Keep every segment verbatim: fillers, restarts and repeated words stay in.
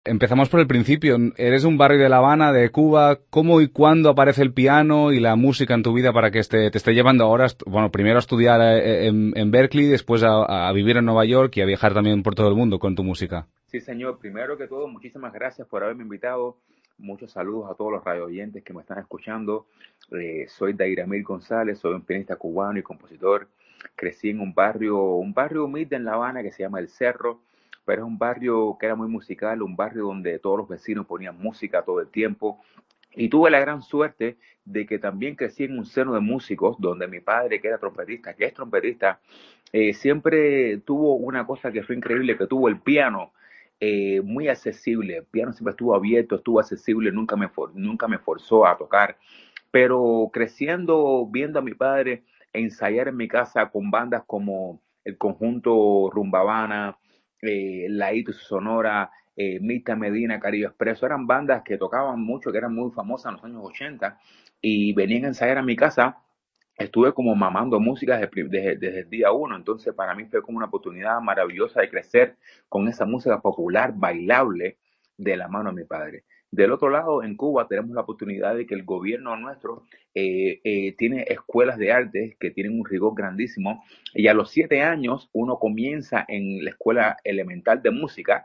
Empezamos por el principio. Eres un barrio de La Habana, de Cuba. ¿Cómo y cuándo aparece el piano y la música en tu vida para que este, te esté llevando ahora, bueno, primero a estudiar eh, en, en Berkeley, después a, a vivir en Nueva York y a viajar también por todo el mundo con tu música? Sí, señor. Primero que todo, muchísimas gracias por haberme invitado. Muchos saludos a todos los radio oyentes que me están escuchando. Eh, soy Dairamir González, soy un pianista cubano y compositor. Crecí en un barrio, un barrio humilde en La Habana que se llama El Cerro, pero es un barrio que era muy musical, un barrio donde todos los vecinos ponían música todo el tiempo. Y tuve la gran suerte de que también crecí en un seno de músicos, donde mi padre, que era trompetista, que es trompetista, eh, siempre tuvo una cosa que fue increíble, que tuvo el piano eh, muy accesible. El piano siempre estuvo abierto, estuvo accesible, nunca me, for nunca me forzó a tocar. Pero creciendo, viendo a mi padre ensayar en mi casa con bandas como el conjunto Rumbabana, eh, Laíto y su Sonora, eh, Mita Medina, Caribe Expreso, eran bandas que tocaban mucho, que eran muy famosas en los años ochenta y venían a ensayar a mi casa. Estuve como mamando música desde, desde, desde el día uno, entonces para mí fue como una oportunidad maravillosa de crecer con esa música popular, bailable, de la mano de mi padre. Del otro lado, en Cuba tenemos la oportunidad de que el gobierno nuestro eh, eh, tiene escuelas de arte que tienen un rigor grandísimo y a los siete años uno comienza en la escuela elemental de música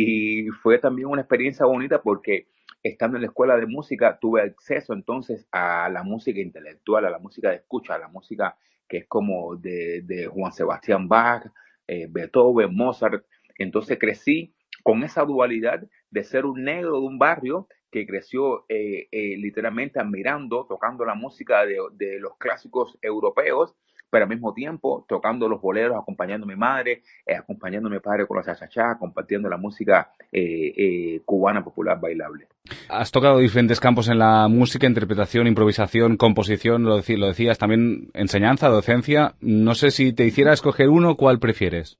y fue también una experiencia bonita porque estando en la escuela de música tuve acceso entonces a la música intelectual, a la música de escucha, a la música que es como de, de Juan Sebastián Bach, eh, Beethoven, Mozart. Entonces crecí con esa dualidad de ser un negro de un barrio que creció eh, eh, literalmente admirando, tocando la música de, de los clásicos europeos, pero al mismo tiempo tocando los boleros, acompañando a mi madre, eh, acompañando a mi padre con la cha-cha-cha, compartiendo la música eh, eh, cubana popular bailable. Has tocado diferentes campos en la música, interpretación, improvisación, composición, lo, deci- lo decías, también enseñanza, docencia. No sé si te hiciera escoger uno, ¿cuál prefieres?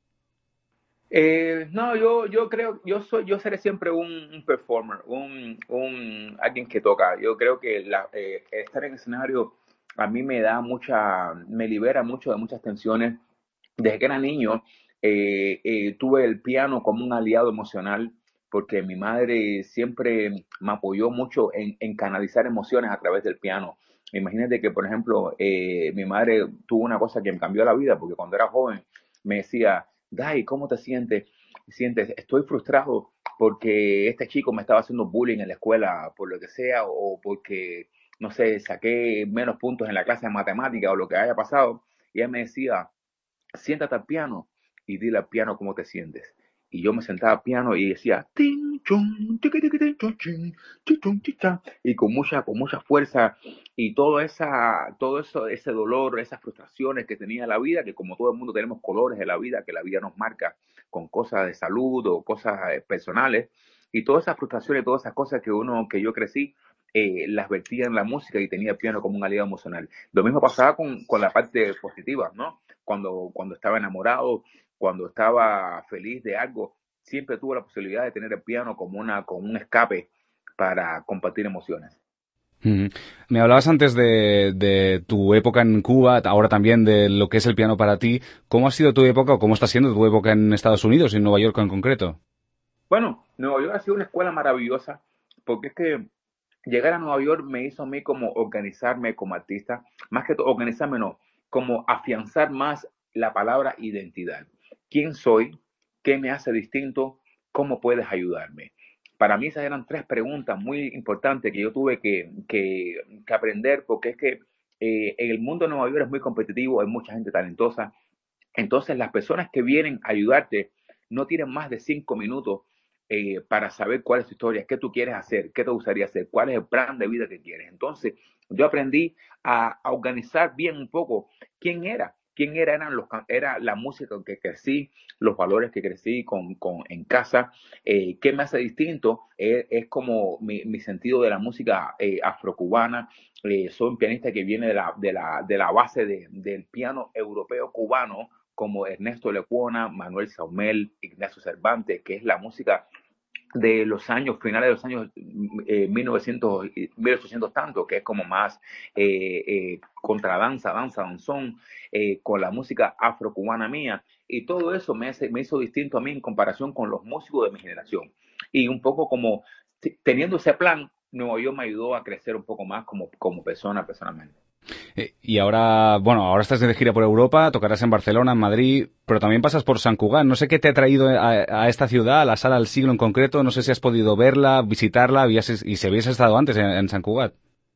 Eh, no, yo, yo creo, yo soy, yo seré siempre un, un performer, un, un, alguien que toca. Yo creo que la, eh, estar en escenario a mí me da mucha, me libera mucho de muchas tensiones. Desde que era niño, eh, eh, tuve el piano como un aliado emocional, porque mi madre siempre me apoyó mucho en, en canalizar emociones a través del piano. Imagínate que, por ejemplo, eh, mi madre tuvo una cosa que me cambió la vida, porque cuando era joven me decía, Dai, ¿cómo te sientes? Sientes, estoy frustrado porque este chico me estaba haciendo bullying en la escuela, por lo que sea, o porque, no sé, saqué menos puntos en la clase de matemática o lo que haya pasado. Y ella me decía, siéntate al piano y dile al piano cómo te sientes. Y yo me sentaba al piano y decía, tin, chun, tiqui, tiqui, tin, chun, chin, chi, chun, chi, cha, y con mucha, con mucha fuerza y todo esa, todo eso, ese dolor, esas frustraciones que tenía la vida, que como todo el mundo tenemos colores de la vida, que la vida nos marca con cosas de salud o cosas eh, personales, y todas esas frustraciones, todas esas cosas que uno, que yo crecí, eh, las vertía en la música y tenía el piano como un aliado emocional. Lo mismo pasaba con, con la parte positiva, ¿no? Cuando, cuando estaba enamorado, cuando estaba feliz de algo, siempre tuve la posibilidad de tener el piano como, una, como un escape para compartir emociones. Ujú. Me hablabas antes de, de tu época en Cuba, ahora también de lo que es el piano para ti. ¿Cómo ha sido tu época o cómo está siendo tu época en Estados Unidos y en Nueva York en concreto? Bueno, Nueva York ha sido una escuela maravillosa porque es que llegar a Nueva York me hizo a mí como organizarme como artista, más que organizarme no, como afianzar más la palabra identidad. ¿Quién soy? ¿Qué me hace distinto? ¿Cómo puedes ayudarme? Para mí esas eran tres preguntas muy importantes que yo tuve que, que, que aprender porque es que eh, en el mundo de Nueva York es muy competitivo, hay mucha gente talentosa, entonces las personas que vienen a ayudarte no tienen más de cinco minutos eh, para saber cuál es tu historia, qué tú quieres hacer, qué te gustaría hacer, cuál es el plan de vida que quieres. Entonces yo aprendí a, a organizar bien un poco quién era, quién era, eran los, era la música con que crecí, los valores que crecí con, con, en casa, eh, qué me hace distinto, eh, es como mi, mi, sentido de la música eh, afrocubana. Eh, soy un pianista que viene de la, de la, de la base de, del piano europeo cubano, como Ernesto Lecuona, Manuel Saumel, Ignacio Cervantes, que es la música de los años, finales de los años eh, mil novecientos, mil ochocientos tanto, que es como más eh, eh, contradanza, danza, danzón, eh, con la música afrocubana mía. Y todo eso me, hace, me hizo distinto a mí en comparación con los músicos de mi generación. y un poco como teniendo ese plan, Nueva York me ayudó a crecer un poco más como, como persona personalmente. Eh, y ahora, bueno, ahora estás de gira por Europa, tocarás en Barcelona, en Madrid, pero también pasas por San Cugat. No sé qué te ha traído a, a esta ciudad, a la Sala del Siglo en concreto. No sé si has podido verla, visitarla, habías, y si habías estado antes en, en San Cugat.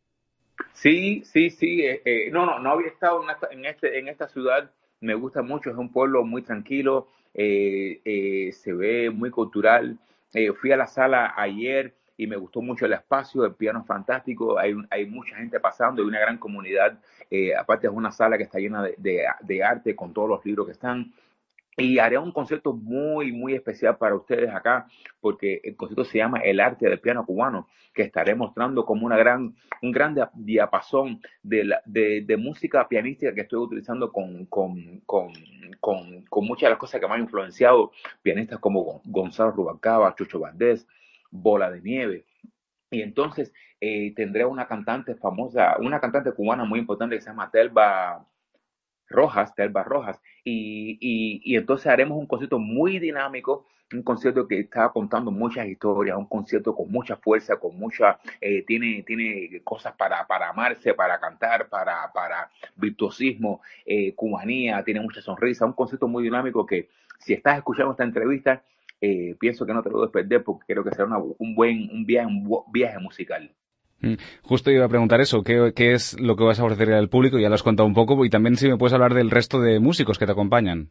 Sí, sí, sí. Eh, eh, no, no, no había estado en esta, en este, en esta ciudad. Me gusta mucho, es un pueblo muy tranquilo, eh, eh, se ve muy cultural. Eh, fui a la sala ayer y me gustó mucho el espacio, el piano es fantástico, hay, hay mucha gente pasando, hay una gran comunidad. Eh, aparte es una sala que está llena de, de, de arte con todos los libros que están. Y haré un concierto muy, muy especial para ustedes acá, porque el concierto se llama El arte del piano cubano, que estaré mostrando como una gran, un gran diapasón de, la, de, de música pianística que estoy utilizando con, con, con, con, con muchas de las cosas que me han influenciado pianistas como Gonzalo Rubalcaba, Chucho Valdés, Bola de Nieve. Y entonces eh, tendré una cantante famosa, una cantante cubana muy importante que se llama Telva Rojas, Telva Rojas, y, y, y entonces haremos un concierto muy dinámico, un concierto que está contando muchas historias, un concierto con mucha fuerza, con mucha, eh, tiene, tiene cosas para, para amarse, para cantar, para, para virtuosismo, eh, cubanía, tiene mucha sonrisa, un concierto muy dinámico que si estás escuchando esta entrevista, eh, pienso que no te lo debes perder porque creo que será una, un buen un viaje, un viaje musical. Mm, Justo iba a preguntar eso, ¿qué, qué es lo que vas a ofrecer al público? Ya lo has contado un poco, y también si me puedes hablar del resto de músicos que te acompañan.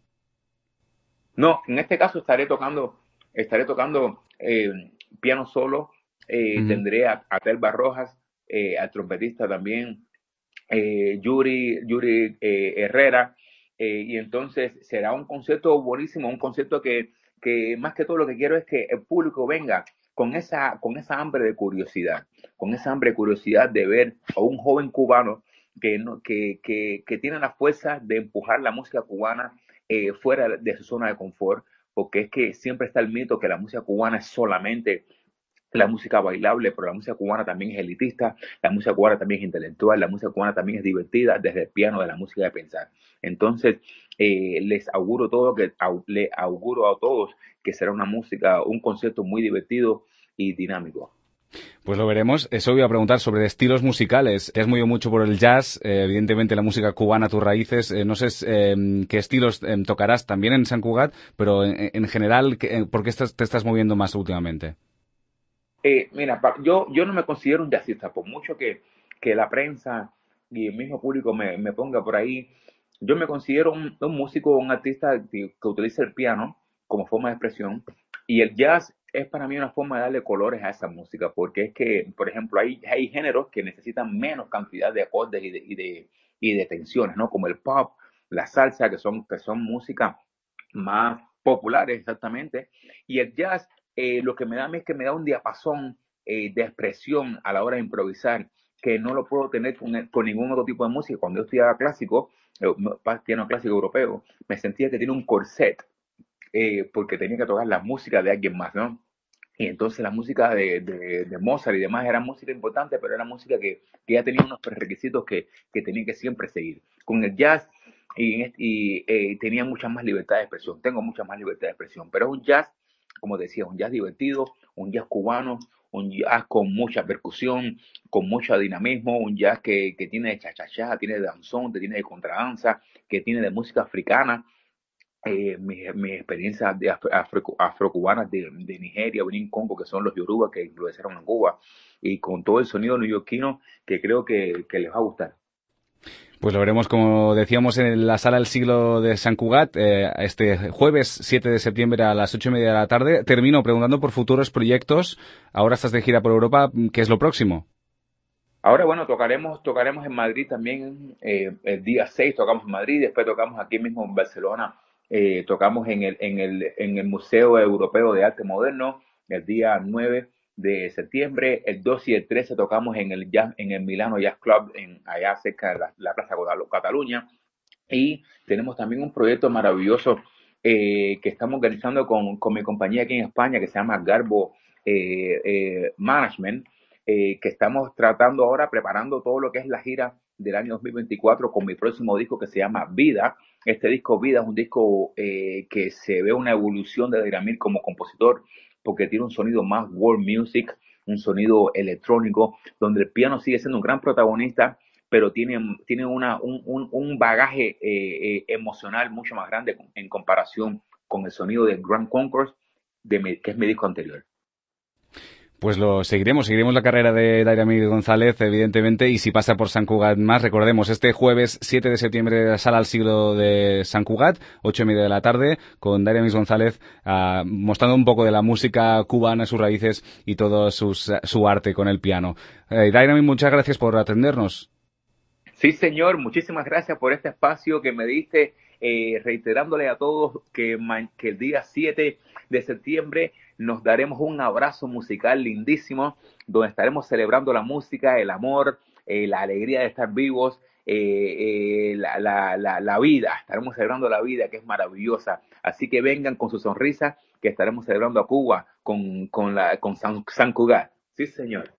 No, en este caso estaré tocando, estaré tocando eh, piano solo, eh, Ujú. tendré a, a Telva Rojas, eh, al trompetista también, eh, Yuri, Yuri eh, Herrera, eh, y entonces será un concierto buenísimo, un concierto que, que más que todo lo que quiero es que el público venga con esa, con esa hambre de curiosidad, con esa hambre de curiosidad de ver a un joven cubano que, no, que, que, que tiene la fuerza de empujar la música cubana eh, fuera de su zona de confort, porque es que siempre está el mito que la música cubana es solamente la música bailable, pero la música cubana también es elitista, la música cubana también es intelectual, la música cubana también es divertida desde el piano de la música de pensar. Entonces, eh, les auguro todo que au, le auguro a todos que será una música, un concierto muy divertido y dinámico. Pues lo veremos. Eso iba a preguntar sobre estilos musicales. Te has movido mucho por el jazz, eh, evidentemente la música cubana, tus raíces. Eh, no sé eh, qué estilos eh, tocarás también en San Cugat, pero en, en general, ¿qué, ¿por qué estás, te estás moviendo más últimamente? Eh, mira, pa, yo, yo no me considero un jazzista, por mucho que, que la prensa y el mismo público me, me ponga por ahí. Yo me considero un, un músico, un artista que, que utiliza el piano como forma de expresión, y el jazz es para mí una forma de darle colores a esa música, porque es que, por ejemplo, hay, hay géneros que necesitan menos cantidad de acordes y de, y de, y de tensiones, ¿no? Como el pop, la salsa, que son, que son música más populares exactamente, y el jazz eh, lo que me da a mí es que me da un diapasón eh, de expresión a la hora de improvisar que no lo puedo tener con, con ningún otro tipo de música. Cuando yo estudiaba clásico, eh, piano clásico europeo, me sentía que tiene un corset eh, porque tenía que tocar la música de alguien más, ¿no? Y entonces la música de, de, de Mozart y demás era música importante, pero era música que, que ya tenía unos requisitos que, que tenía que siempre seguir. Con el jazz y, y eh, tenía mucha más libertad de expresión, tengo mucha más libertad de expresión, pero es un jazz, como decía, un jazz divertido, un jazz cubano, un jazz con mucha percusión, con mucho dinamismo, un jazz que, que tiene de cha-cha-cha, tiene de danzón, que tiene de contradanza, que tiene de música africana, eh, mis mi experiencias de afro, afro, afrocubanas de, de Nigeria, Benín, Congo, que son los Yoruba que influenciaron en Cuba, y con todo el sonido neoyorquino que creo que, que les va a gustar. Pues lo veremos, como decíamos, en la Sala del Siglo de San Cugat, eh, este jueves siete de septiembre a las ocho y media de la tarde. Termino preguntando por futuros proyectos. Ahora estás de gira por Europa. ¿Qué es lo próximo? Ahora, bueno, tocaremos, tocaremos en Madrid también, eh, el día seis tocamos en Madrid, después tocamos aquí mismo en Barcelona, eh, tocamos en el, en, el, en el Museo Europeo de Arte Moderno el día nueve de septiembre, el dos y el trece tocamos en el, jazz, en el Milano Jazz Club, en, allá cerca de la, la Plaza Cataluña, y tenemos también un proyecto maravilloso eh, que estamos organizando con, con, mi compañía aquí en España que se llama Garbo eh, eh, Management, eh, que estamos tratando ahora, preparando todo lo que es la gira del año dos mil veinticuatro con mi próximo disco que se llama Vida. Este disco Vida es un disco eh, que se ve una evolución de Dairamir como compositor, porque tiene un sonido más world music, un sonido electrónico, donde el piano sigue siendo un gran protagonista, pero tiene, tiene una, un, un, un bagaje eh, eh, emocional mucho más grande en comparación con el sonido de Grand Concourse, de mi, que es mi disco anterior. Pues lo seguiremos, seguiremos la carrera de Dairamir González, evidentemente, y si pasa por San Cugat más, recordemos, este jueves siete de septiembre, Sala al Siglo de San Cugat, ocho y media de la tarde, con Dairamir González uh, mostrando un poco de la música cubana, sus raíces y todo sus, su arte con el piano. Eh, Dairamir, muchas gracias por atendernos. Sí, señor, muchísimas gracias por este espacio que me diste, eh, reiterándole a todos que, que el día siete de septiembre nos daremos un abrazo musical lindísimo, donde estaremos celebrando la música, el amor, eh, la alegría de estar vivos, eh, eh, la, la, la, la vida, estaremos celebrando la vida que es maravillosa, así que vengan con su sonrisa que estaremos celebrando a Cuba con, con, la, con San, San Cugat. Sí, señor.